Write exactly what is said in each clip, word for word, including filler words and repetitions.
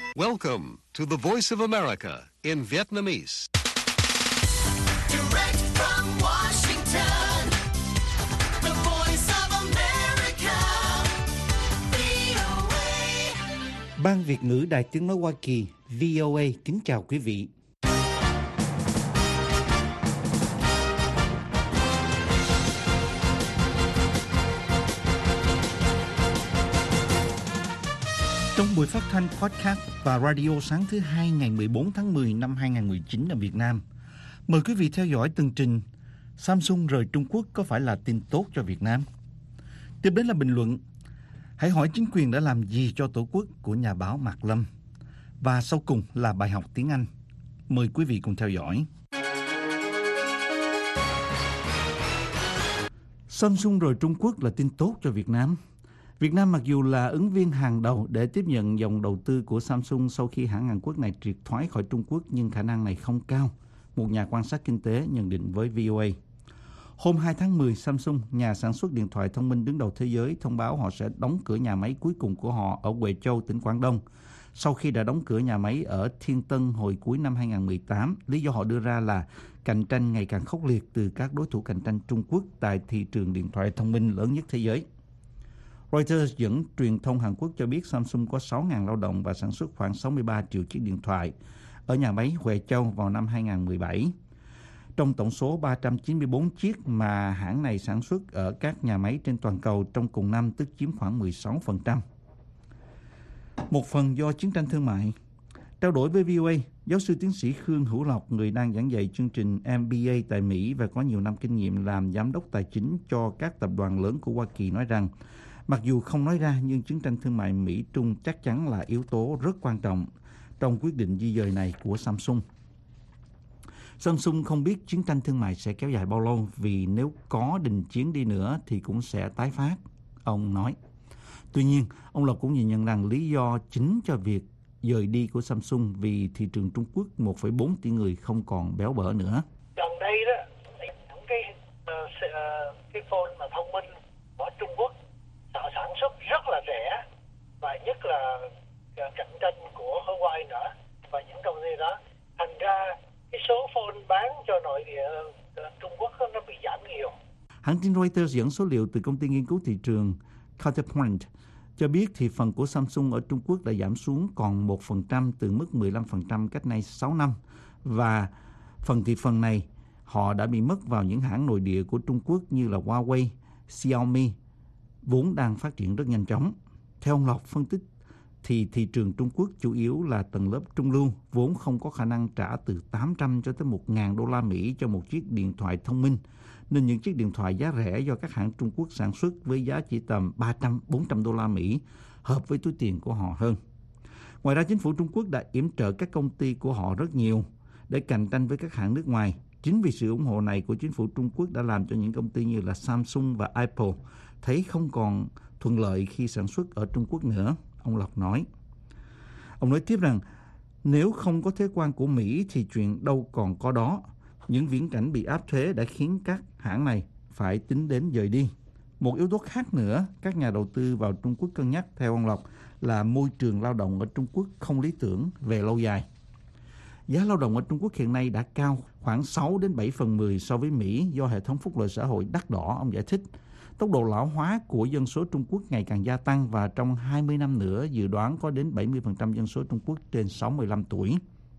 Welcome to the Voice of America in Vietnamese. Direct from Washington, the Voice of America, vê o a. Ban Việt ngữ Đài Tiếng nói Hoa Kỳ vê o a kính chào quý vị. Trong buổi phát thanh podcast và radio sáng thứ hai ngày mười bốn tháng mười năm hai nghìn không trăm mười chín ở Việt Nam, mời quý vị theo dõi tường trình Samsung rời Trung Quốc có phải là tin tốt cho Việt Nam? Tiếp đến là bình luận Hãy hỏi chính quyền đã làm gì cho Tổ quốc của nhà báo Mạc Lâm. Và sau cùng là bài học tiếng Anh. Mời quý vị cùng theo dõi. Samsung rời Trung Quốc là tin tốt cho Việt Nam. Việt Nam mặc dù là ứng viên hàng đầu để tiếp nhận dòng đầu tư của Samsung sau khi hãng Hàn Quốc này triệt thoái khỏi Trung Quốc, nhưng khả năng này không cao, một nhà quan sát kinh tế nhận định với vê o a. Hôm hai tháng mười, Samsung, nhà sản xuất điện thoại thông minh đứng đầu thế giới, thông báo họ sẽ đóng cửa nhà máy cuối cùng của họ ở Huệ Châu, tỉnh Quảng Đông. Sau khi đã đóng cửa nhà máy ở Thiên Tân hồi cuối năm hai nghìn không trăm mười tám, lý do họ đưa ra là cạnh tranh ngày càng khốc liệt từ các đối thủ cạnh tranh Trung Quốc tại thị trường điện thoại thông minh lớn nhất thế giới. Reuters dẫn truyền thông Hàn Quốc cho biết Samsung có sáu nghìn lao động và sản xuất khoảng sáu mươi ba triệu chiếc điện thoại ở nhà máy Huệ Châu vào năm hai nghìn không trăm mười bảy. Trong tổng số ba trăm chín mươi tư chiếc mà hãng này sản xuất ở các nhà máy trên toàn cầu trong cùng năm, tức chiếm khoảng mười sáu phần trăm. Một phần do chiến tranh thương mại. Trao đổi với vê o a, giáo sư tiến sĩ Khương Hữu Lộc, người đang giảng dạy chương trình em bê a tại Mỹ và có nhiều năm kinh nghiệm làm giám đốc tài chính cho các tập đoàn lớn của Hoa Kỳ, nói rằng mặc dù không nói ra nhưng chiến tranh thương mại Mỹ-Trung chắc chắn là yếu tố rất quan trọng trong quyết định di dời này của Samsung. Samsung không biết chiến tranh thương mại sẽ kéo dài bao lâu, vì nếu có đình chiến đi nữa thì cũng sẽ tái phát, ông nói. Tuy nhiên, ông Lộc cũng nhìn nhận rằng lý do chính cho việc dời đi của Samsung vì thị trường Trung Quốc một phẩy bốn tỷ người không còn béo bở nữa. Gần đây đó, những cái, uh, cái phone mà thông minh của Trung Quốc họ sản xuất rất là rẻ, và nhất là cạnh tranh của Huawei nữa và những công ty đó. Thành ra cái số phone bán cho nội địa Trung Quốc nó bị giảm nhiều. Hãng tin Reuters dẫn số liệu từ công ty nghiên cứu thị trường Counterpoint cho biết thị phần của Samsung ở Trung Quốc đã giảm xuống còn một phần trăm từ mức mười lăm phần trăm cách nay sáu năm, và phần thị phần này họ đã bị mất vào những hãng nội địa của Trung Quốc như là Huawei, Xiaomi, vốn đang phát triển rất nhanh chóng. Theo ông Lộc phân tích, thì thị trường Trung Quốc chủ yếu là tầng lớp trung lưu, vốn không có khả năng trả từ tám trăm cho tới một nghìn đô la Mỹ cho một chiếc điện thoại thông minh, nên những chiếc điện thoại giá rẻ do các hãng Trung Quốc sản xuất với giá chỉ tầm ba trăm đến bốn trăm đô la Mỹ hợp với túi tiền của họ hơn. Ngoài ra, chính phủ Trung Quốc đã yểm trợ các công ty của họ rất nhiều để cạnh tranh với các hãng nước ngoài. Chính vì sự ủng hộ này của chính phủ Trung Quốc đã làm cho những công ty như là Samsung và Apple thấy không còn thuận lợi khi sản xuất ở Trung Quốc nữa, ông Lộc nói. Ông nói tiếp rằng nếu không có thuế quan của Mỹ thì chuyện đâu còn có đó. Những viễn cảnh bị áp thuế đã khiến các hãng này phải tính đến dời đi. Một yếu tố khác nữa các nhà đầu tư vào Trung Quốc cân nhắc, theo ông Lộc, là môi trường lao động ở Trung Quốc không lý tưởng về lâu dài. Giá lao động ở Trung Quốc hiện nay đã cao khoảng sáu đến bảy phần mười so với Mỹ do hệ thống phúc lợi xã hội đắt đỏ, ông giải thích. Tốc độ lão hóa của dân số Trung Quốc ngày càng gia tăng và trong hai mươi năm nữa dự đoán có đến bảy mươi phần trăm dân số Trung Quốc trên sáu mươi lăm tuổi.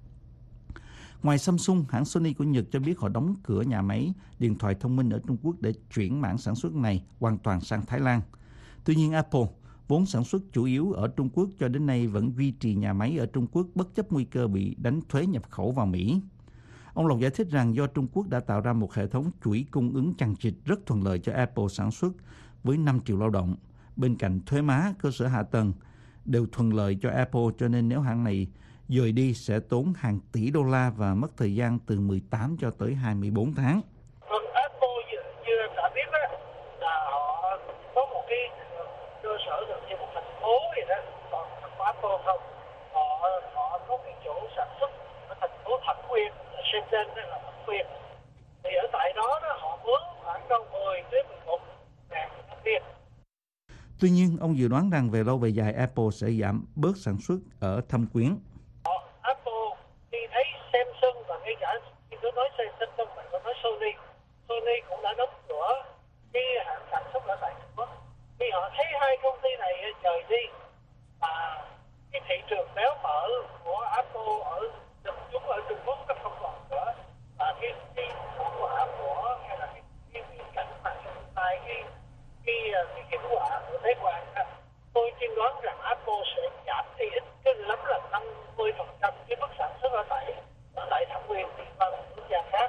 Ngoài Samsung, hãng Sony của Nhật cho biết họ đóng cửa nhà máy điện thoại thông minh ở Trung Quốc để chuyển mảng sản xuất này hoàn toàn sang Thái Lan. Tuy nhiên, Apple, vốn sản xuất chủ yếu ở Trung Quốc, cho đến nay vẫn duy trì nhà máy ở Trung Quốc bất chấp nguy cơ bị đánh thuế nhập khẩu vào Mỹ. Ông Lộc giải thích rằng do Trung Quốc đã tạo ra một hệ thống chuỗi cung ứng chằng chịt rất thuận lợi cho Apple sản xuất với năm triệu lao động. Bên cạnh thuế má, cơ sở hạ tầng đều thuận lợi cho Apple, cho nên nếu hãng này dời đi sẽ tốn hàng tỷ đô la và mất thời gian từ mười tám cho tới hai mươi bốn tháng. Apple như đã biết đó, là họ có một cái cơ sở gần như một thành phố vậy đó, còn Apple không, họ họ có cái chỗ sản xuất ở thành phố Thẩm Quyên, Shenzhen đó là Thẩm Quyên. Thì ở tại đó đó họ mướn khoảng đâu mười đến mười một ngàn nhân viên. Tuy nhiên, ông dự đoán rằng về lâu về dài Apple sẽ giảm bớt sản xuất ở thâm quyến. Apple khi thấy Samsung và ngay cả khi tôi nói Samsung mà tôi nói Sony, Sony cũng đã đóng cửa cái hãng sản xuất ở tại Trung Quốc. Khi họ thấy hai công ty này rời đi, mà cái thị trường béo mỡ của Apple ở chúng ở Trung Quốc nó không còn nữa, và cái cái hậu quả của hay là cái cái cái cảnh mà tại cái cái cái kết quả của thế quan, tôi tiên đoán rằng Apple sẽ giảm đi ít cái lắm là năm mươi phần trăm cái mức sản xuất ở tại ở tại thẩm quyền và quốc gia khác.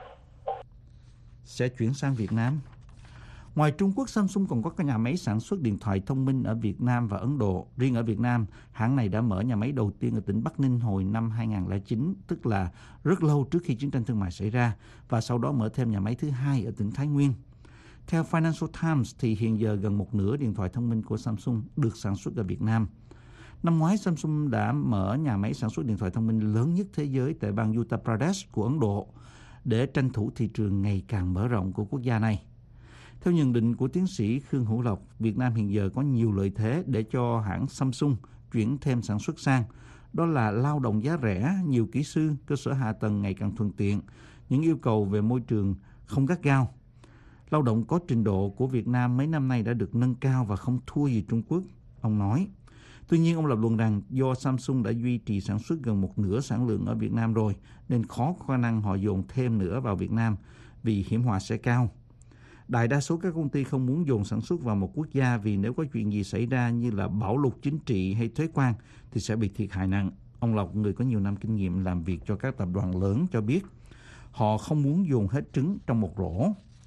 Sẽ chuyển sang Việt Nam. Ngoài Trung Quốc, Samsung còn có các nhà máy sản xuất điện thoại thông minh ở Việt Nam và Ấn Độ. Riêng ở Việt Nam, hãng này đã mở nhà máy đầu tiên ở tỉnh Bắc Ninh hồi năm hai không không chín, tức là rất lâu trước khi chiến tranh thương mại xảy ra, và sau đó mở thêm nhà máy thứ hai ở tỉnh Thái Nguyên. Theo Financial Times, thì hiện giờ gần một nửa điện thoại thông minh của Samsung được sản xuất ở Việt Nam. Năm ngoái, Samsung đã mở nhà máy sản xuất điện thoại thông minh lớn nhất thế giới tại bang Uttar Pradesh của Ấn Độ để tranh thủ thị trường ngày càng mở rộng của quốc gia này. Theo nhận định của tiến sĩ Khương Hữu Lộc, Việt Nam hiện giờ có nhiều lợi thế để cho hãng Samsung chuyển thêm sản xuất sang. Đó là lao động giá rẻ, nhiều kỹ sư, cơ sở hạ tầng ngày càng thuận tiện, những yêu cầu về môi trường không gắt gao. Lao động có trình độ của Việt Nam mấy năm nay đã được nâng cao và không thua gì Trung Quốc, ông nói. Tuy nhiên, ông lập luận rằng do Samsung đã duy trì sản xuất gần một nửa sản lượng ở Việt Nam rồi, nên khó có khả năng họ dồn thêm nữa vào Việt Nam vì hiểm họa sẽ cao. Đại đa số các công ty không muốn dồn sản xuất vào một quốc gia vì nếu có chuyện gì xảy ra như là bão lụt chính trị hay thuế quan thì sẽ bị thiệt hại nặng. Ông Lộc, người có nhiều năm kinh nghiệm làm việc cho các tập đoàn lớn, cho biết họ không muốn dồn hết trứng trong một rổ.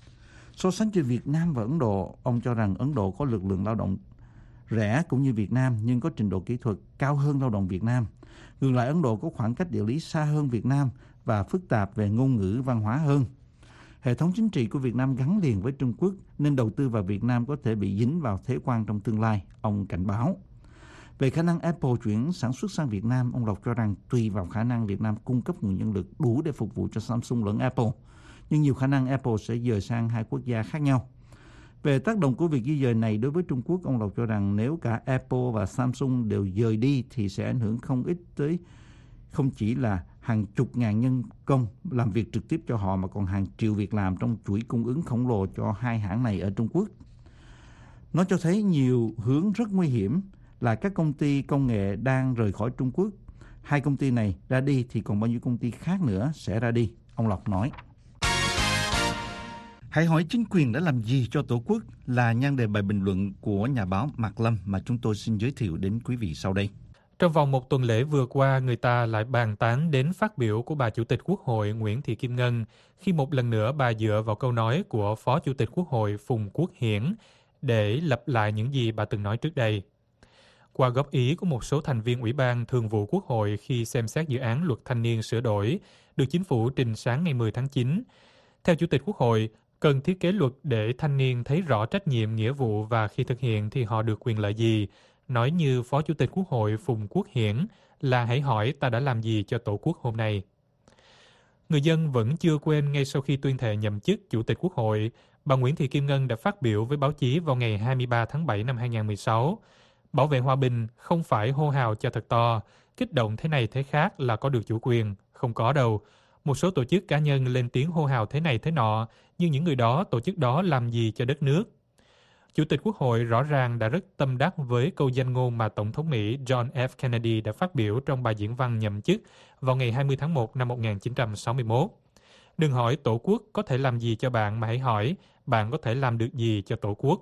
So sánh giữa Việt Nam và Ấn Độ, ông cho rằng Ấn Độ có lực lượng lao động rẻ cũng như Việt Nam nhưng có trình độ kỹ thuật cao hơn lao động Việt Nam. Ngược lại, Ấn Độ có khoảng cách địa lý xa hơn Việt Nam và phức tạp về ngôn ngữ văn hóa hơn. Hệ thống chính trị của Việt Nam gắn liền với Trung Quốc nên đầu tư vào Việt Nam có thể bị dính vào thuế quan trong tương lai, ông cảnh báo. Về khả năng Apple chuyển sản xuất sang Việt Nam, ông Lộc cho rằng tùy vào khả năng Việt Nam cung cấp nguồn nhân lực đủ để phục vụ cho Samsung lẫn Apple, nhưng nhiều khả năng Apple sẽ dời sang hai quốc gia khác nhau. Về tác động của việc di dời này đối với Trung Quốc, ông Lộc cho rằng nếu cả Apple và Samsung đều dời đi thì sẽ ảnh hưởng không ít tới không chỉ là hàng chục ngàn nhân công làm việc trực tiếp cho họ mà còn hàng triệu việc làm trong chuỗi cung ứng khổng lồ cho hai hãng này ở Trung Quốc. Nó cho thấy nhiều hướng rất nguy hiểm là các công ty công nghệ đang rời khỏi Trung Quốc. Hai công ty này ra đi thì còn bao nhiêu công ty khác nữa sẽ ra đi, ông Lộc nói. Hãy hỏi chính quyền đã làm gì cho Tổ quốc là nhan đề bài bình luận của nhà báo Mạc Lâm mà chúng tôi xin giới thiệu đến quý vị sau đây. Trong vòng một tuần lễ vừa qua, người ta lại bàn tán đến phát biểu của bà Chủ tịch Quốc hội Nguyễn Thị Kim Ngân khi một lần nữa bà dựa vào câu nói của Phó Chủ tịch Quốc hội Phùng Quốc Hiển để lặp lại những gì bà từng nói trước đây. Qua góp ý của một số thành viên Ủy ban Thường vụ Quốc hội khi xem xét dự án luật thanh niên sửa đổi, được Chính phủ trình sáng ngày mười tháng chín, theo Chủ tịch Quốc hội, cần thiết kế luật để thanh niên thấy rõ trách nhiệm, nghĩa vụ và khi thực hiện thì họ được quyền lợi gì. Nói như Phó Chủ tịch Quốc hội Phùng Quốc Hiển là hãy hỏi ta đã làm gì cho Tổ quốc hôm nay. Người dân vẫn chưa quên ngay sau khi tuyên thệ nhậm chức Chủ tịch Quốc hội, bà Nguyễn Thị Kim Ngân đã phát biểu với báo chí vào ngày hai mươi ba tháng bảy năm hai nghìn không trăm mười sáu. Bảo vệ hòa bình không phải hô hào cho thật to, kích động thế này thế khác là có được chủ quyền. Không có đâu. Một số tổ chức cá nhân lên tiếng hô hào thế này thế nọ, nhưng những người đó, tổ chức đó làm gì cho đất nước? Chủ tịch Quốc hội rõ ràng đã rất tâm đắc với câu danh ngôn mà Tổng thống Mỹ John F. Kennedy đã phát biểu trong bài diễn văn nhậm chức vào ngày hai mươi tháng một năm một nghìn chín trăm sáu mươi mốt. Đừng hỏi Tổ quốc có thể làm gì cho bạn mà hãy hỏi bạn có thể làm được gì cho Tổ quốc.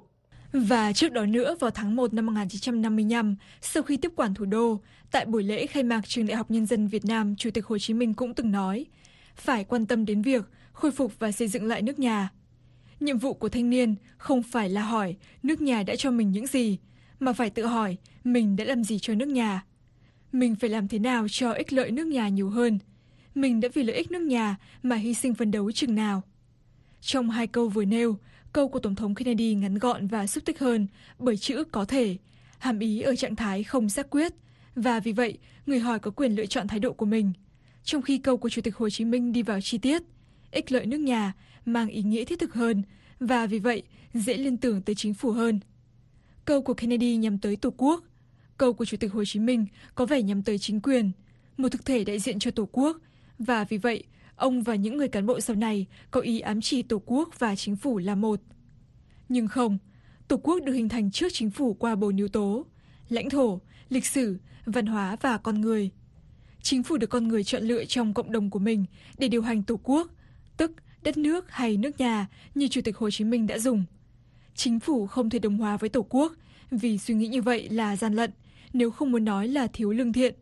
Và trước đó nữa, vào tháng một năm một nghìn chín trăm năm mươi lăm, sau khi tiếp quản thủ đô, tại buổi lễ khai mạc Trường Đại học Nhân dân Việt Nam, Chủ tịch Hồ Chí Minh cũng từng nói, phải quan tâm đến việc khôi phục và xây dựng lại nước nhà. Nhiệm vụ của thanh niên không phải là hỏi nước nhà đã cho mình những gì, mà phải tự hỏi mình đã làm gì cho nước nhà. Mình phải làm thế nào cho ích lợi nước nhà nhiều hơn. Mình đã vì lợi ích nước nhà mà hy sinh phấn đấu chừng nào. Trong hai câu vừa nêu, câu của Tổng thống Kennedy ngắn gọn và xúc tích hơn bởi chữ có thể, hàm ý ở trạng thái không xác quyết, và vì vậy người hỏi có quyền lựa chọn thái độ của mình. Trong khi câu của Chủ tịch Hồ Chí Minh đi vào chi tiết, ích lợi nước nhà mang ý nghĩa thiết thực hơn và vì vậy dễ liên tưởng tới chính phủ hơn. Câu của Kennedy nhắm tới Tổ quốc. Câu của Chủ tịch Hồ Chí Minh có vẻ nhắm tới chính quyền, một thực thể đại diện cho Tổ quốc, và vì vậy, ông và những người cán bộ sau này có ý ám chỉ Tổ quốc và chính phủ là một. Nhưng không, Tổ quốc được hình thành trước chính phủ qua bốn yếu tố: lãnh thổ, lịch sử, văn hóa và con người. Chính phủ được con người chọn lựa trong cộng đồng của mình để điều hành Tổ quốc, tức đất nước hay nước nhà như Chủ tịch Hồ Chí Minh đã dùng. Chính phủ không thể đồng hóa với Tổ quốc vì suy nghĩ như vậy là gian lận, nếu không muốn nói là thiếu lương thiện.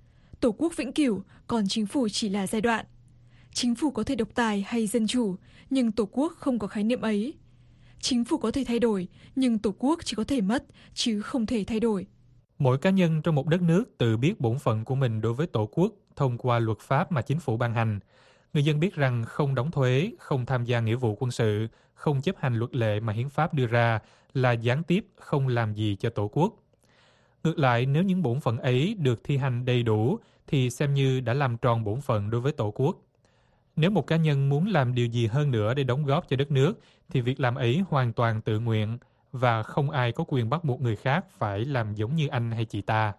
Tổ quốc vĩnh cửu, còn chính phủ chỉ là giai đoạn. Chính phủ có thể độc tài hay dân chủ, nhưng Tổ quốc không có khái niệm ấy. Chính phủ có thể thay đổi, nhưng Tổ quốc chỉ có thể mất, chứ không thể thay đổi. Mỗi cá nhân trong một đất nước tự biết bổn phận của mình đối với Tổ quốc thông qua luật pháp mà chính phủ ban hành. Người dân biết rằng không đóng thuế, không tham gia nghĩa vụ quân sự, không chấp hành luật lệ mà hiến pháp đưa ra là gián tiếp không làm gì cho Tổ quốc. Ngược lại, nếu những bổn phận ấy được thi hành đầy đủ thì xem như đã làm tròn bổn phận đối với Tổ quốc. Nếu một cá nhân muốn làm điều gì hơn nữa để đóng góp cho đất nước thì việc làm ấy hoàn toàn tự nguyện và không ai có quyền bắt buộc người khác phải làm giống như anh hay chị ta.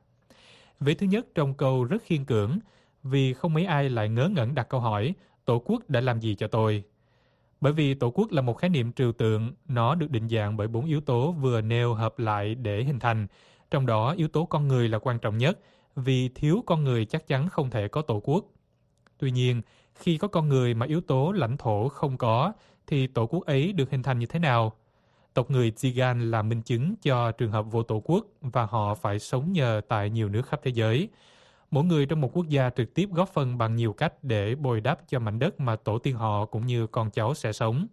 Vế thứ nhất trong câu rất khiên cưỡng, vì không mấy ai lại ngớ ngẩn đặt câu hỏi Tổ quốc đã làm gì cho tôi. Bởi vì Tổ quốc là một khái niệm trừu tượng, nó được định dạng bởi bốn yếu tố vừa nêu hợp lại để hình thành. Trong đó yếu tố con người là quan trọng nhất, vì thiếu con người chắc chắn không thể có Tổ quốc. Tuy nhiên, khi có con người mà yếu tố lãnh thổ không có, thì Tổ quốc ấy được hình thành như thế nào? Tộc người Tsigan là minh chứng cho trường hợp vô Tổ quốc và họ phải sống nhờ tại nhiều nước khắp thế giới. Mỗi người trong một quốc gia trực tiếp góp phần bằng nhiều cách để bồi đắp cho mảnh đất mà tổ tiên họ cũng như con cháu sẽ sống.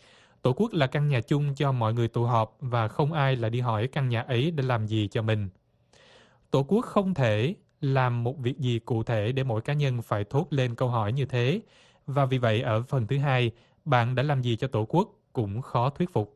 Tổ quốc là căn nhà chung cho mọi người tụ họp và không ai lại đi hỏi căn nhà ấy để làm gì cho mình. Tổ quốc không thể làm một việc gì cụ thể để mỗi cá nhân phải thốt lên câu hỏi như thế, và vì vậy ở phần thứ hai, bạn đã làm gì cho Tổ quốc cũng khó thuyết phục.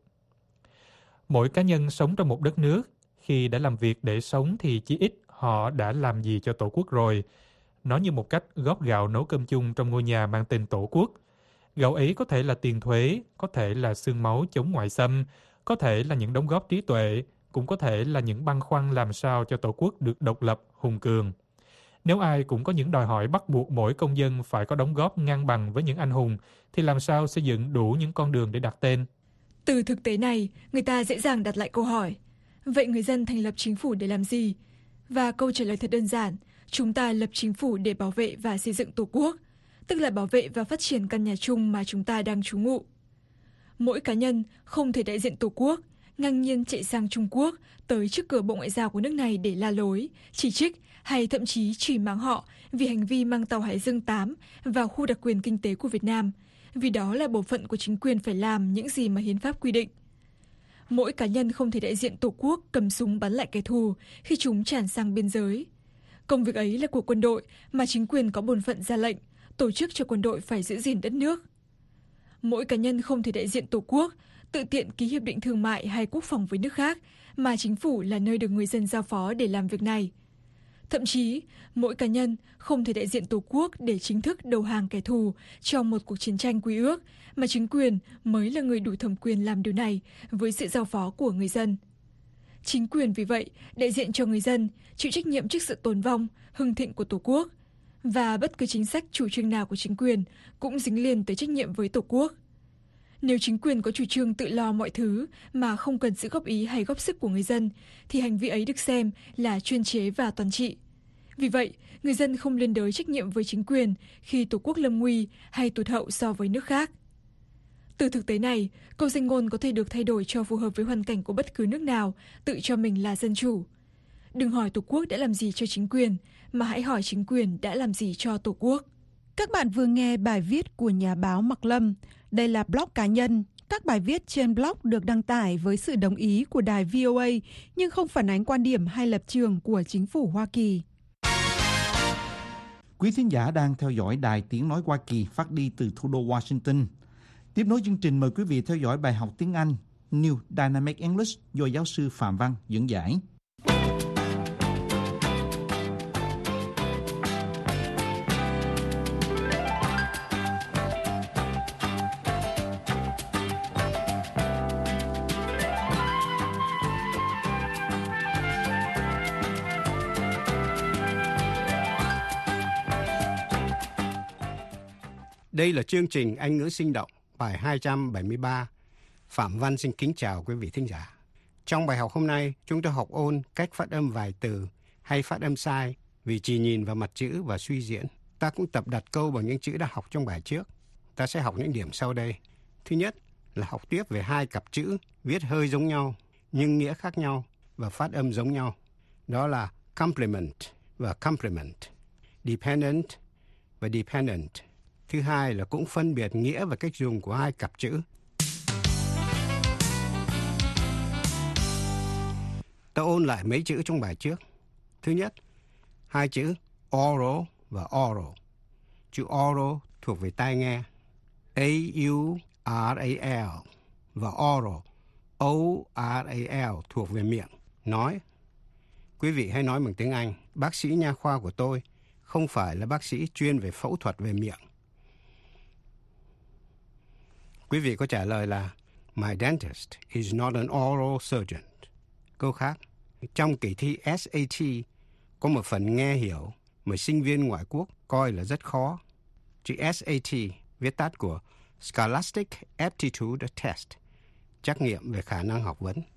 Mỗi cá nhân sống trong một đất nước, khi đã làm việc để sống thì chí ít họ đã làm gì cho Tổ quốc rồi. Nó như một cách góp gạo nấu cơm chung trong ngôi nhà mang tên Tổ quốc. Gạo ấy có thể là tiền thuế, có thể là xương máu chống ngoại xâm, có thể là những đóng góp trí tuệ, cũng có thể là những băn khoăn làm sao cho Tổ quốc được độc lập, hùng cường. Nếu ai cũng có những đòi hỏi bắt buộc mỗi công dân phải có đóng góp ngang bằng với những anh hùng, thì làm sao xây dựng đủ những con đường để đặt tên? Từ thực tế này, người ta dễ dàng đặt lại câu hỏi. Vậy người dân thành lập chính phủ để làm gì? Và câu trả lời thật đơn giản, chúng ta lập chính phủ để bảo vệ và xây dựng Tổ quốc, tức là bảo vệ và phát triển căn nhà chung mà chúng ta đang trú ngụ. Mỗi cá nhân không thể đại diện Tổ quốc, ngang nhiên chạy sang Trung Quốc, tới trước cửa Bộ Ngoại giao của nước này để la lối, chỉ trích hay thậm chí chửi mắng họ vì hành vi mang tàu Hải Dương tám vào khu đặc quyền kinh tế của Việt Nam, vì đó là bổn phận của chính quyền phải làm những gì mà hiến pháp quy định. Mỗi cá nhân không thể đại diện Tổ quốc cầm súng bắn lại kẻ thù khi chúng tràn sang biên giới. Công việc ấy là của quân đội mà chính quyền có bổn phận ra lệnh, tổ chức cho quân đội phải giữ gìn đất nước. Mỗi cá nhân không thể đại diện Tổ quốc, tự tiện ký hiệp định thương mại hay quốc phòng với nước khác, mà chính phủ là nơi được người dân giao phó để làm việc này. Thậm chí, mỗi cá nhân không thể đại diện Tổ quốc để chính thức đầu hàng kẻ thù trong một cuộc chiến tranh quy ước, mà chính quyền mới là người đủ thẩm quyền làm điều này với sự giao phó của người dân. Chính quyền vì vậy đại diện cho người dân, chịu trách nhiệm trước sự tồn vong, hưng thịnh của Tổ quốc, và bất cứ chính sách chủ trương nào của chính quyền cũng dính liền tới trách nhiệm với Tổ quốc. Nếu chính quyền có chủ trương tự lo mọi thứ mà không cần sự góp ý hay góp sức của người dân, thì hành vi ấy được xem là chuyên chế và toàn trị. Vì vậy, người dân không liên đới trách nhiệm với chính quyền khi Tổ quốc lâm nguy hay tụt hậu so với nước khác. Từ thực tế này, câu danh ngôn có thể được thay đổi cho phù hợp với hoàn cảnh của bất cứ nước nào tự cho mình là dân chủ. Đừng hỏi Tổ quốc đã làm gì cho chính quyền, mà hãy hỏi chính quyền đã làm gì cho Tổ quốc. Các bạn vừa nghe bài viết của nhà báo Mạc Lâm. Đây là blog cá nhân. Các bài viết trên blog được đăng tải với sự đồng ý của đài vê o a, nhưng không phản ánh quan điểm hay lập trường của chính phủ Hoa Kỳ. Quý thính giả đang theo dõi Đài Tiếng Nói Hoa Kỳ phát đi từ thủ đô Washington. Tiếp nối chương trình, mời quý vị theo dõi bài học tiếng Anh New Dynamic English do giáo sư Phạm Văn dẫn giải. Đây là chương trình Anh ngữ sinh động, bài hai trăm bảy mươi ba. Phạm Văn xin kính chào quý vị thính giả. Trong bài học hôm nay, chúng ta học ôn cách phát âm vài từ hay phát âm sai vì chỉ nhìn vào mặt chữ và suy diễn. Ta cũng tập đặt câu bằng những chữ đã học trong bài trước. Ta sẽ học những điểm sau đây. Thứ nhất là học tiếp về hai cặp chữ viết hơi giống nhau nhưng nghĩa khác nhau và phát âm giống nhau. Đó là complement và complement, dependent và dependent. Thứ hai là cũng phân biệt nghĩa và cách dùng của hai cặp chữ. Ta ôn lại mấy chữ trong bài trước. Thứ nhất, hai chữ oral và oral. Chữ oral thuộc về tai nghe, A U R A L, và oral, O R A L thuộc về miệng, nói. Quý vị hãy nói bằng tiếng Anh, bác sĩ nha khoa của tôi không phải là bác sĩ chuyên về phẫu thuật về miệng. Quý vị có trả lời là My dentist is not an oral surgeon. Câu khác, trong kỳ thi S A T có một phần nghe hiểu mà sinh viên ngoại quốc coi là rất khó. Chữ S A T viết tắt của Scholastic Aptitude Test, trắc nghiệm về khả năng học vấn.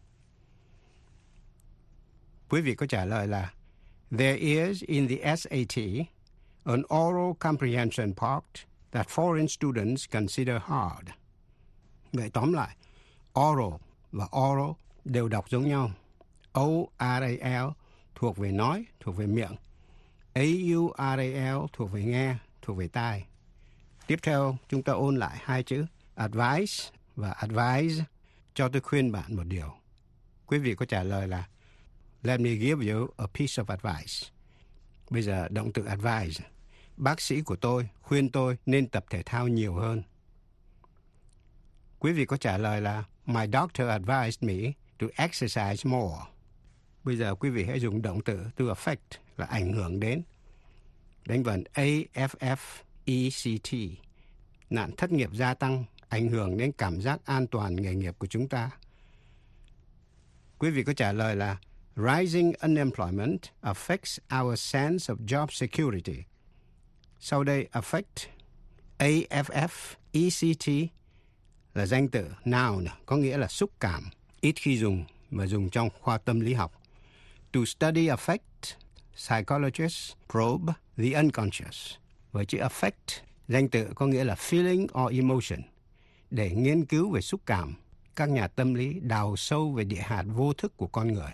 Quý vị có trả lời là There is in the S A T an oral comprehension part that foreign students consider hard. Vậy tóm lại, oral và oral đều đọc giống nhau. O R A L thuộc về nói, thuộc về miệng. A U R A L thuộc về nghe, thuộc về tai. Tiếp theo, chúng ta ôn lại hai chữ advice và advise. Cho tôi khuyên bạn một điều. Quý vị có trả lời là Let me give you a piece of advice. Bây giờ động từ advise. Bác sĩ của tôi khuyên tôi nên tập thể thao nhiều hơn. Quý vị có trả lời là My doctor advised me to exercise more. Bây giờ quý vị hãy dùng động từ to affect là ảnh hưởng đến. Đánh vần A F F E C T. Nạn thất nghiệp gia tăng, ảnh hưởng đến cảm giác an toàn nghề nghiệp của chúng ta. Quý vị có trả lời là Rising unemployment affects our sense of job security. Sau đây affect, A F F E C T là danh từ noun, có nghĩa là xúc cảm, ít khi dùng mà dùng trong khoa tâm lý học. To study affect, psychologists probe the unconscious. Với chữ affect, danh từ có nghĩa là feeling or emotion. Để nghiên cứu về xúc cảm, các nhà tâm lý đào sâu về địa hạt vô thức của con người.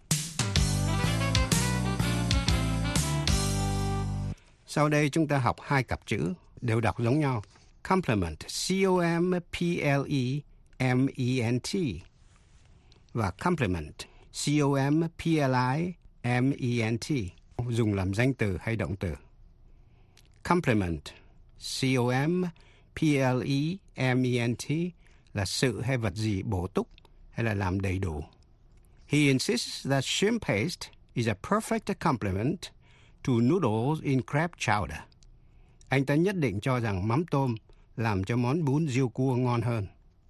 Sau đây chúng ta học hai cặp chữ đều đọc giống nhau. Complement, C O M P L E M E N T, và complement, C O M P L I M E N T, dùng làm danh từ hay động từ. Complement, C O M P L E M E N T, là sự hay vật gì bổ túc hay là làm đầy đủ. He insists that shrimp paste is a perfect complement to noodles in crab chowder. Anh ta nhất định cho rằng mắm tôm làm cho món bún riêu cua ngon hơn.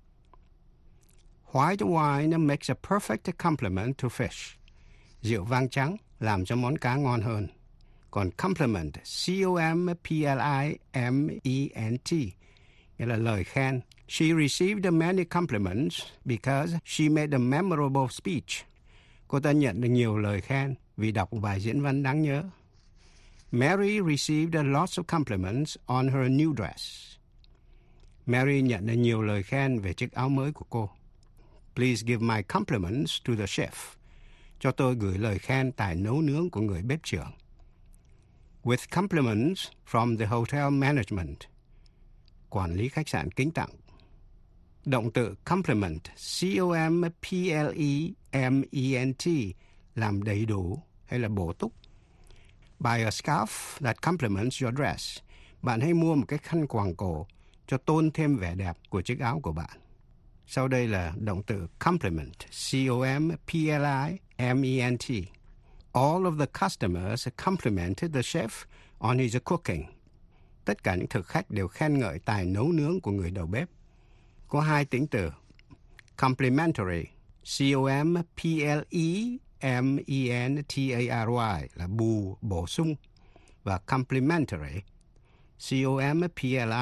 White wine makes a perfect complement to fish. Rượu vang trắng làm cho món cá ngon hơn. Còn complement, C O M P L I M E N T, nghĩa là lời khen. She received many compliments because she made a memorable speech. Cô ta nhận được nhiều lời khen vì đọc bài diễn văn đáng nhớ. Mary received lots of compliments on her new dress. Mary nhận được nhiều lời khen về chiếc áo mới của cô. Please give my compliments to the chef. Cho tôi gửi lời khen tài nấu nướng của người bếp trưởng. With compliments from the hotel management. Quản lý khách sạn kính tặng. Động từ complement, C O M P L E M E N T, làm đầy đủ hay là bổ túc. Buy a scarf that complements your dress. Bạn hãy mua một cái khăn quàng cổ cho tôn thêm vẻ đẹp của chiếc áo của bạn. Sau đây là động từ complement, C O M P L I M E N T. All of the customers complimented the chef on his cooking. Tất cả những thực khách đều khen ngợi tài nấu nướng của người đầu bếp. Có hai tính từ complimentary, C O M P L E M E N T A R Y là bù, bổ sung, và complementary, C O M P L I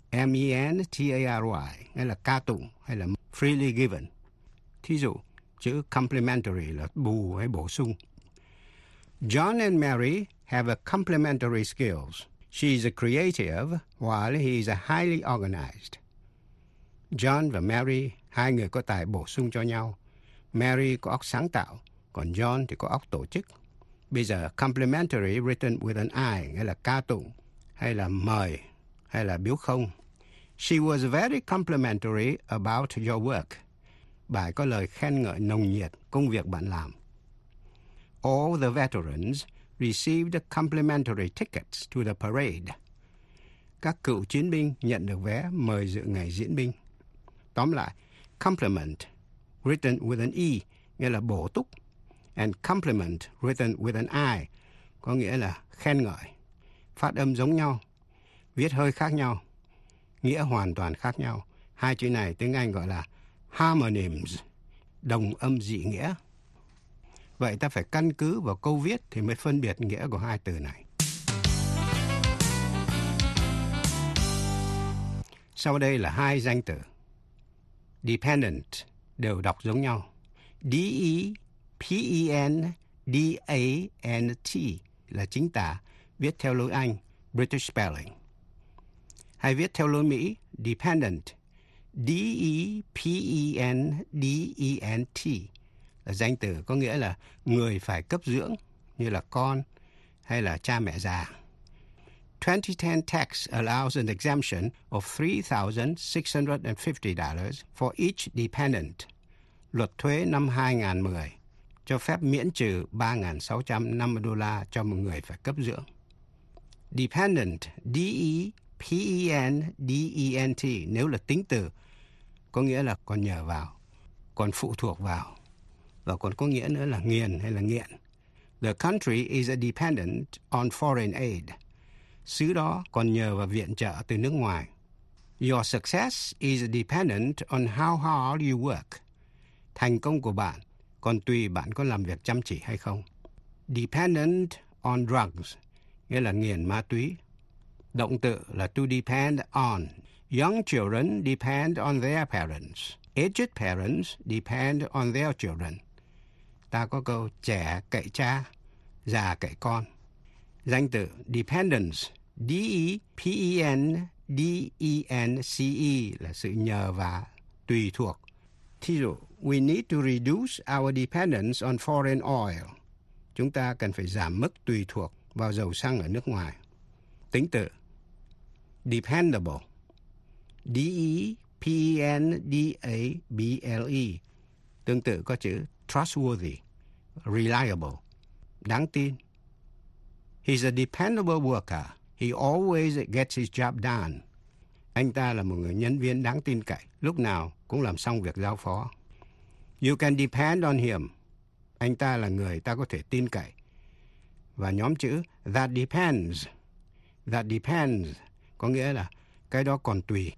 M E N T A R Y, nghĩa là ca tụng hay là freely given. Thí dụ, chữ complementary là bù hay bổ sung. John and Mary have a complementary skills. She is a creative while he is a highly organized. John và Mary, hai người có tài bổ sung cho nhau. Mary có óc sáng tạo, còn John thì có óc tổ chức. Bây giờ complimentary written with an I, nghĩa là ca tụng, hay là mời, hay là biếu không. She was very complimentary about your work. Bà có lời khen ngợi nồng nhiệt công việc bạn làm. All the veterans received complimentary tickets to the parade. Các cựu chiến binh nhận được vé mời dự ngày diễn binh. Tóm lại, compliment written with an E nghĩa là bổ túc, and compliment written with an I có nghĩa là khen ngợi. Phát âm giống nhau, viết hơi khác nhau, nghĩa hoàn toàn khác nhau. Hai chữ này tiếng Anh gọi là homonyms, đồng âm dị nghĩa. Vậy ta phải căn cứ vào câu viết thì mới phân biệt nghĩa của hai từ này. Sau đây là hai danh từ. Dependent đều đọc giống nhau. D E P E N D A N T là chính tả, viết theo lối Anh, British spelling. Hay viết theo lối Mỹ, dependent, D E P E N D E N T là danh từ có nghĩa là người phải cấp dưỡng, như là con hay là cha mẹ già. twenty ten tax allows an exemption of three thousand six hundred fifty dollars for each dependent. Luật thuế năm hai nghìn không trăm mười cho phép miễn trừ ba nghìn sáu trăm năm mươi đô la cho một người phải cấp dưỡng. Dependent, D E P E N D E N T, nếu là tính từ, có nghĩa là còn nhờ vào, còn phụ thuộc vào, và còn có nghĩa nữa là nghiền hay là nghiện. The country is a dependent on foreign aid. Xứ đó còn nhờ vào viện trợ từ nước ngoài. Your success is dependent on how hard you work. Thành công của bạn còn tùy bạn có làm việc chăm chỉ hay không. Dependent on drugs, nghĩa là nghiền ma túy. Động từ là to depend on. Young children depend on their parents. Aged parents depend on their children. Ta có câu trẻ cậy cha, già cậy con. Danh từ dependence, D E P E N D E N C E là sự nhờ vả, tùy thuộc. Thí dụ, we need to reduce our dependence on foreign oil. Chúng ta cần phải giảm mức tùy thuộc vào dầu xăng ở nước ngoài. Tính từ dependable, D E P E N D A B L E. Tương tự có chữ trustworthy, reliable, đáng tin. He's a dependable worker. He always gets his job done. Anh ta là một người nhân viên đáng tin cậy, lúc nào cũng làm xong việc giao phó. You can depend on him. Anh ta là người ta có thể tin cậy. Và nhóm chữ that depends. That depends có nghĩa là cái đó còn tùy.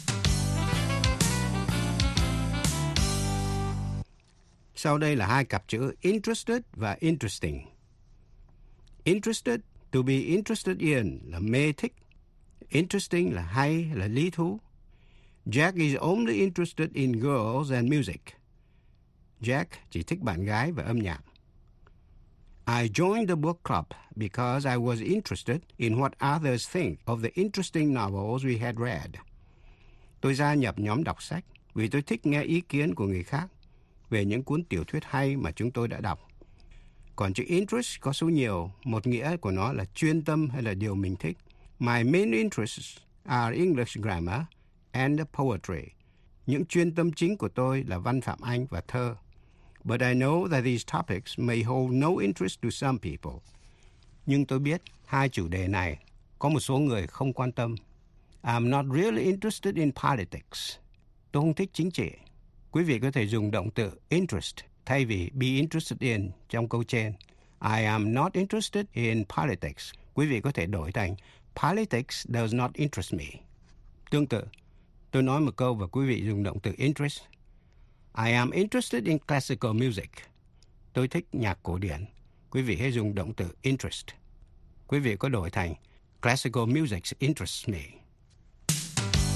Sau đây là hai cặp chữ interested và interesting. Interested, to be interested in là mê thích. Interesting là hay, là lý thú. Jack is only interested in girls and music. Jack chỉ thích bạn gái và âm nhạc. I joined the book club because I was interested in what others think of the interesting novels we had read. Tôi gia nhập nhóm đọc sách vì tôi thích nghe ý kiến của người khác về những cuốn tiểu thuyết hay mà chúng tôi đã đọc. Còn chữ interest có số nhiều, một nghĩa của nó là chuyên tâm hay là điều mình thích. My main interests are English grammar and poetry. Những chuyên tâm chính của tôi là văn phạm Anh và thơ. But I know that these topics may hold no interest to some people. Nhưng tôi biết hai chủ đề này có một số người không quan tâm. I'm not really interested in politics. Tôi không thích chính trị. Quý vị có thể dùng động từ interest thay vì be interested in trong câu trên. I am not interested in politics. Quý vị có thể đổi thành politics does not interest me. Tương tự, tôi nói một câu và quý vị dùng động từ interest. I am interested in classical music. Tôi thích nhạc cổ điển. Quý vị hãy dùng động từ interest. Quý vị có đổi thành classical music interests me.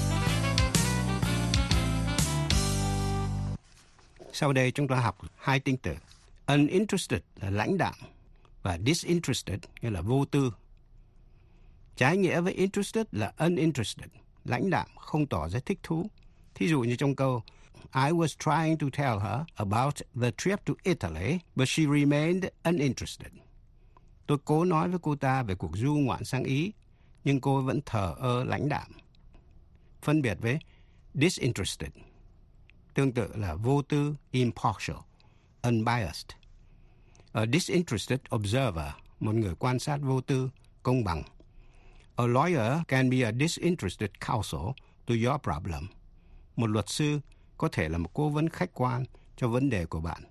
Sau đây chúng ta học hai tính từ. Uninterested là lãnh đạm và disinterested nghĩa là vô tư. Trái nghĩa với interested là uninterested, lãnh đạm, không tỏ ra thích thú. Thí dụ như trong câu I was trying to tell her about the trip to Italy, but she remained uninterested. Tôi cố nói với cô ta về cuộc du ngoạn sang Ý, nhưng cô vẫn thờ ơ lãnh đạm. Phân biệt với disinterested, tương tự là vô tư, impartial, unbiased. A disinterested observer, một người quan sát vô tư, công bằng. A lawyer can be a disinterested counsel to your problem. Một luật sư có thể là một cố vấn khách quan cho vấn đề của bạn.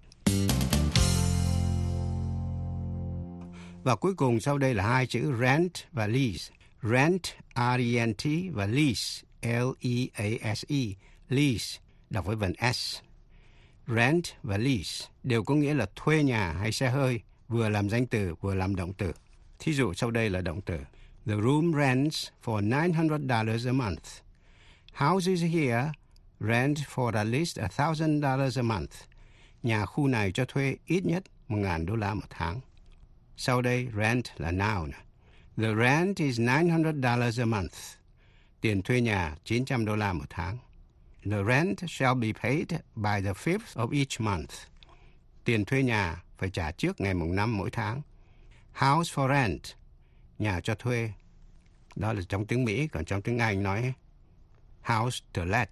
Và cuối cùng sau đây là hai chữ rent và lease. Rent, R E N T và lease, L E A S E. Lease, đọc với vần S. Rent và lease đều có nghĩa là thuê nhà hay xe hơi, vừa làm danh từ vừa làm động từ. Thí dụ sau đây là động từ. The room rents for nine hundred dollars a month. Houses here rent for at least one thousand dollars a month. Nhà khu này cho thuê ít nhất một nghìn đô la một tháng. Sau đây rent là noun. The rent is nine hundred dollars a month. Tiền thuê nhà chín trăm đô la một tháng. The rent shall be paid by the fifth of each month. Tiền thuê nhà phải trả trước ngày mùng năm mỗi tháng. House for rent, nhà cho thuê. Đó là trong tiếng Mỹ, còn trong tiếng Anh nói house to let.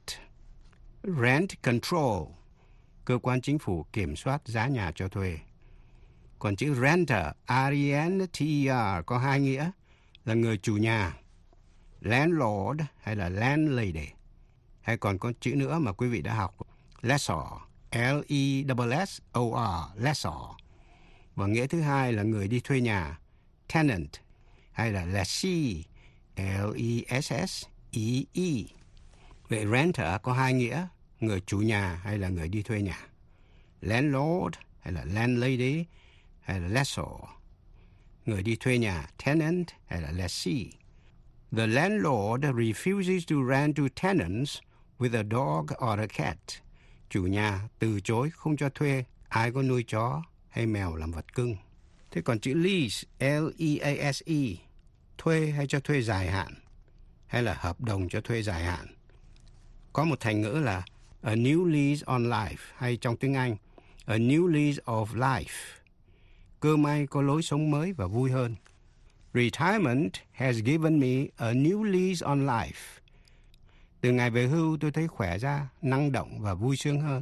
Rent control, cơ quan chính phủ kiểm soát giá nhà cho thuê. Còn chữ renter, R E N T E R, có hai nghĩa là người chủ nhà, landlord hay là landlady. Hay còn có chữ nữa mà quý vị đã học, lessor, L E S S O R, lessor. Và nghĩa thứ hai là người đi thuê nhà, tenant hay là lessee, L E S S E E. Vậy renter có hai nghĩa, người chủ nhà hay là người đi thuê nhà. Landlord hay là landlady hay là lessor. Người đi thuê nhà, tenant hay là lessee. The landlord refuses to rent to tenants with a dog or a cat. Chủ nhà từ chối không cho thuê ai có nuôi chó hay mèo làm vật cưng. Thế còn chữ lease, L E A S E, thuê hay cho thuê dài hạn, hay là hợp đồng cho thuê dài hạn. Có một thành ngữ là a new lease on life, hay trong tiếng Anh, a new lease of life. Cơ may có lối sống mới và vui hơn. Retirement has given me a new lease on life. Từ ngày về hưu tôi thấy khỏe ra, năng động và vui sướng hơn.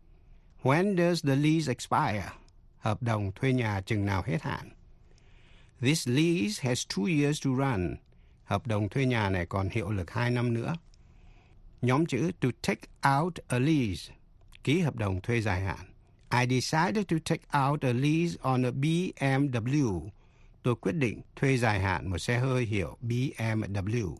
When does the lease expire? Hợp đồng thuê nhà chừng nào hết hạn. This lease has two years to run. Hợp đồng thuê nhà này còn hiệu lực hai năm nữa. Nhóm chữ to take out a lease, ký hợp đồng thuê dài hạn. I decided to take out a lease on a B M W. Tôi quyết định thuê dài hạn một xe hơi hiệu B M W.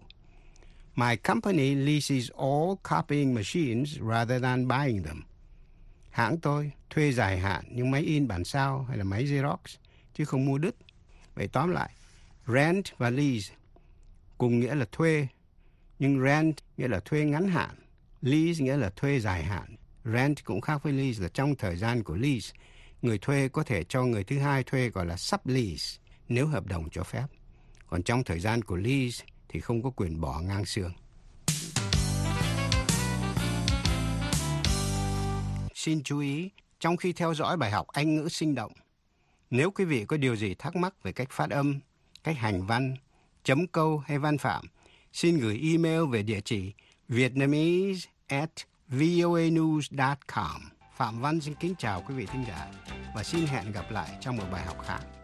My company leases all copying machines rather than buying them. Hãng tôi thuê dài hạn những máy in bản sao hay là máy Xerox, chứ không mua đứt. Vậy tóm lại, rent và lease cùng nghĩa là thuê, nhưng rent nghĩa là thuê ngắn hạn, lease nghĩa là thuê dài hạn. Rent cũng khác với lease là trong thời gian của lease, người thuê có thể cho người thứ hai thuê gọi là sublease nếu hợp đồng cho phép. Còn trong thời gian của lease thì không có quyền bỏ ngang xương. Xin chú ý, trong khi theo dõi bài học Anh ngữ sinh động, nếu quý vị có điều gì thắc mắc về cách phát âm, cách hành văn, chấm câu hay văn phạm, xin gửi email về địa chỉ vietnamese at voanews dot com. Phạm Văn xin kính chào quý vị thính giả và xin hẹn gặp lại trong một bài học khác.